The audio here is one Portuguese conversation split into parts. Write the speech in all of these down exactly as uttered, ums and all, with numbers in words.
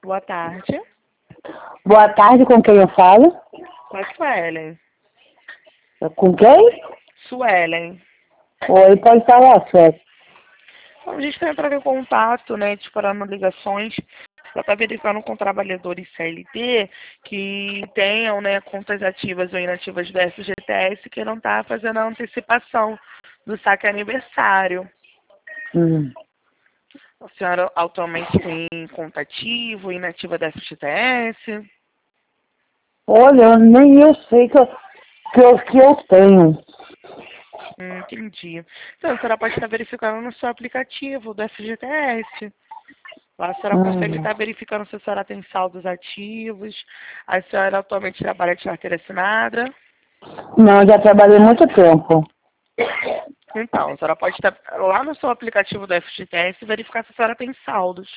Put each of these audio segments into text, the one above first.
Boa tarde. Boa tarde, com quem eu falo? Com a Suelen. Com quem? Suelen. Oi, pode falar, Sueli. Então, a gente está entrando em contato, né, disparando ligações para estar verificando com trabalhadores C L T que tenham, né, contas ativas ou inativas do F G T S que não está fazendo a antecipação do saque aniversário. Hum. A senhora atualmente tem conta ativa ou inativa da F G T S? Olha, nem eu sei que eu, que eu, que eu tenho. Hum, entendi. Então, a senhora pode estar verificando no seu aplicativo do F G T S. Lá a senhora consegue Hum. estar verificando se a senhora tem saldos ativos. A senhora atualmente trabalha de carteira assinada. Não, já trabalhei muito tempo. Então, a senhora pode estar lá no seu aplicativo do F G T S e verificar se a senhora tem saldos.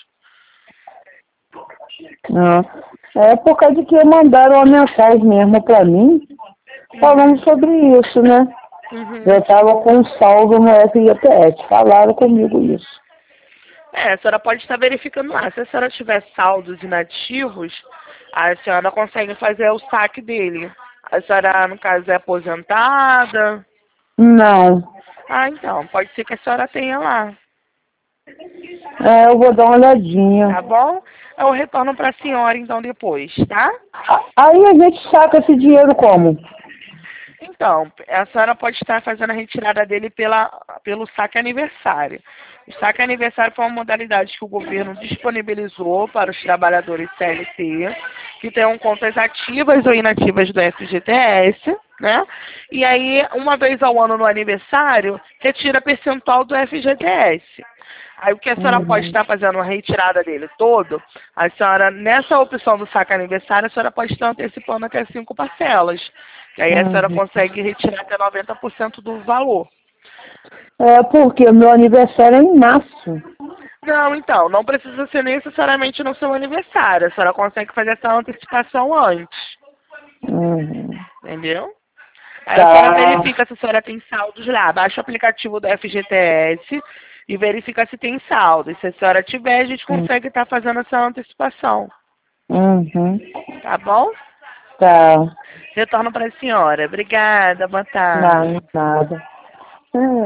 Não. É por causa de que mandaram uma mensagem mesmo pra mim, falando Uhum. sobre isso, né? Uhum. Eu tava com um saldo no F G T S, falaram comigo isso. É, a senhora pode estar verificando lá. Se a senhora tiver saldos inativos, a senhora consegue fazer o saque dele. A senhora, no caso, é aposentada. Não. Ah, então, pode ser que a senhora tenha lá. É, eu vou dar uma olhadinha. Tá bom? Eu retorno para a senhora, então, depois, tá? A- Aí a gente saca esse dinheiro como? Então, a senhora pode estar fazendo a retirada dele pela, pelo saque aniversário. O saque aniversário foi uma modalidade que o governo disponibilizou para os trabalhadores C L T, que tenham contas ativas ou inativas do F G T S, né? E aí, uma vez ao ano no aniversário, retira percentual do F G T S. Aí o que a senhora pode Uhum. estar fazendo a retirada dele todo, a senhora, nessa opção do saque aniversário, a senhora pode estar antecipando até cinco parcelas. E aí a senhora Uhum. consegue retirar até noventa por cento do valor. É porque o meu aniversário é em março. Não, então, não precisa ser necessariamente no seu aniversário. A senhora consegue fazer essa antecipação antes. Uhum. Entendeu? Aí a senhora Tá. verifica se a senhora tem saldos lá. Baixa o aplicativo do F G T S e verifica se tem saldo. E se a senhora tiver, a gente consegue estar fazendo essa antecipação. Uhum. Tá bom? Tá. Retorno para a senhora. Obrigada, boa tarde. Não, nada. É.